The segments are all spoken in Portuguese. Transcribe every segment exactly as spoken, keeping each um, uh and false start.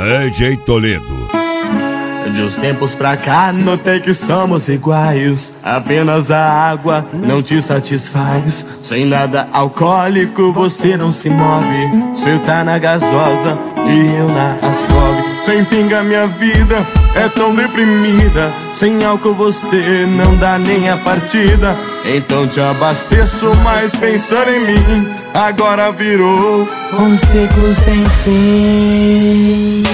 D J Toledo. De uns tempos pra cá, notei que somos iguais. Apenas a água não te satisfaz. Sem nada alcoólico você não se move. Cê tá na gasosa e eu na Ascov. Sem pinga minha vida é tão deprimida. Sem álcool você não dá nem a partida. Então te abasteço, mas pensando em mim, agora virou um ciclo sem fim.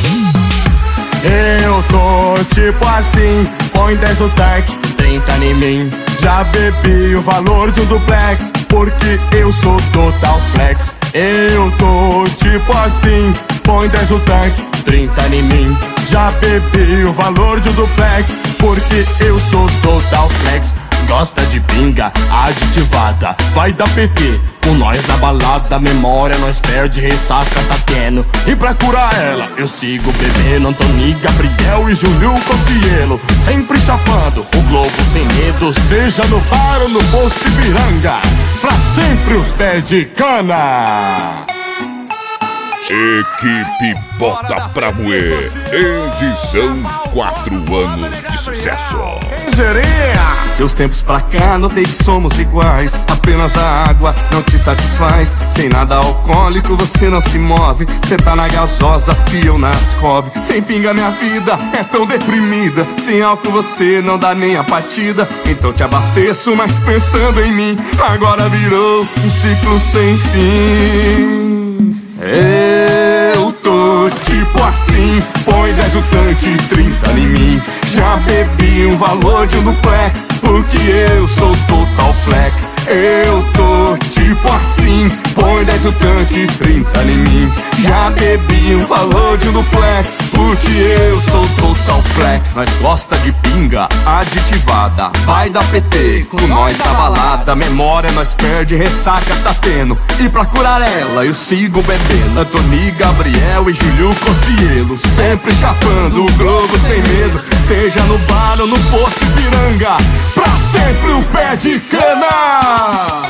Eu tô tipo assim, põe dez no tanque, trinta em mim. Já bebi o valor de um duplex, porque eu sou total flex. Eu tô tipo assim, põe dez no tanque, trinta em mim. Já bebi o valor de um duplex, porque eu sou total flex. Gosta de pinga aditivada, vai dar P T. Com nós na balada, memória nós perde, ressaca tá tendo. E pra curar ela, eu sigo bebendo Antoni, Gabriel e Júlio Cossielo. Sempre chapando o globo sem medo, seja no bar ou no posto Ipiranga. Pra sempre os pés de cana. Equipe Bota Pra Moer, edição quatro anos de sucesso. De uns tempos pra cá, notei que somos iguais. Apenas a água não te satisfaz. Sem nada alcoólico você não se move. Cê tá na gasosa e eu na Ascov. Sem pinga minha vida é tão deprimida. Sem álcool você não dá nem a partida. Então te abasteço, mas pensando em mim, agora virou um ciclo sem fim. Eu tô tipo assim, põe dez no tanque, trinta em mim. Já bebi um valor de um duplex, porque eu sou total flex. Eu tô tipo assim, põe dez no tanque, trinta em mim. Já bebi um valor de um duplex, porque eu sou total flex. Nós gosta de pinga aditivada, vai dar P T com nós na balada. Memória nós perde, ressaca tá tendo. E pra curar ela eu sigo bebendo Antoni, Gabriel e Júlio Cossielo. Sempre chapando o globo sem medo, seja no bar ou no posto Ipiranga. Pra sempre o pé de cana.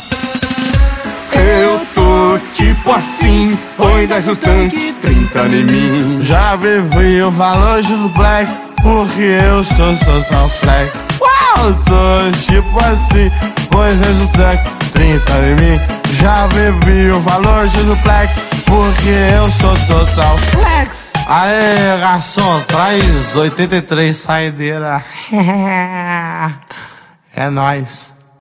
Eu tô tipo assim, põe dez no tanque, trinta em mim. Já bebi o valor de duplex, porque eu sou total flex. Uau, tô tipo assim, põe dez no tanque, trinta em mim. Já bebi o valor de duplex, porque eu sou total flex. Aê, garçom, traz oitenta e três saideira. É nóis.